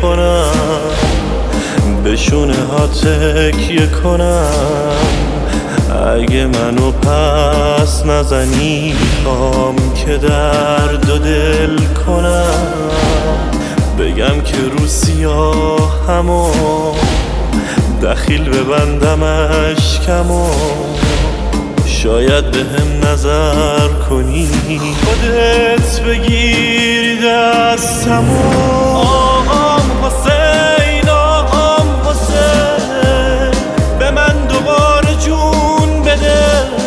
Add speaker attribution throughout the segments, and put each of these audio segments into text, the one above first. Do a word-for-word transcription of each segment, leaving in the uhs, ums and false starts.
Speaker 1: کنم، به شونه ها تکیه کنم. اگه منو پس نزنی میخوام که درد و دل کنم. بگم که رو سیاهمو دخیل ببندم اشکمو، شاید به هم نظر کنی خودت بگیری دستمو. آقام حسین، آقام حسین، به من دوباره جون بده.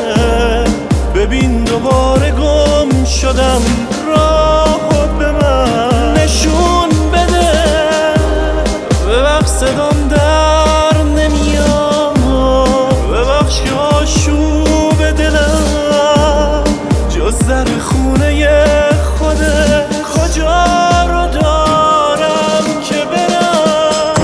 Speaker 1: ببین دوباره گم شدم، راهو به من نشون بده. ببخش صدام در نمیاد، ببخش که آشوب دلم جز در خونه خوده کجا رو دارم که برم.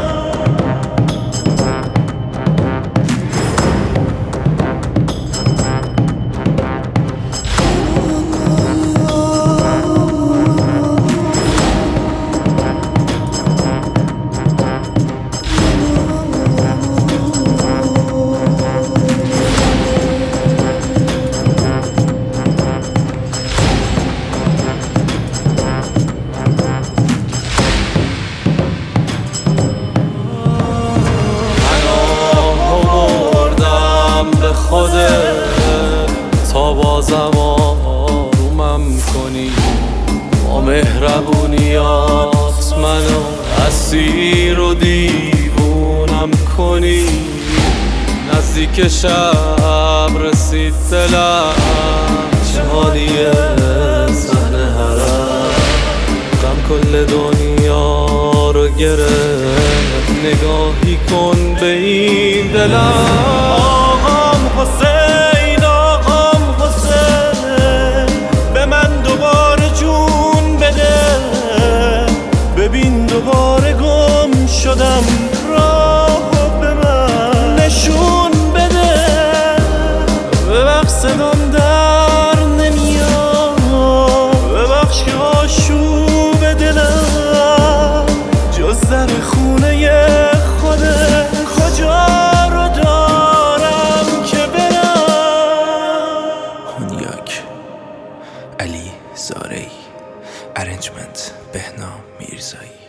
Speaker 1: تا بازم آرومم کنی، با مهربونیات منو اسیر و دیوونم کنی. نزدیک شب رسید دلم جهانی صحنه حرم، غم کل دنیا رو گرفت. نگاهی کن به این دلم. آقام حسین، آقام حسین، به من دوباره جون بده. ببین دوباره گم شدم، راهو به من نشون بده. ببخش صدام در نمیاد، ببخش که آشوب دلم جز در خونه خوده کجا رو دارم که برم.
Speaker 2: هونیاک علی زارعی، ارنجمنت بهنام میرزایی.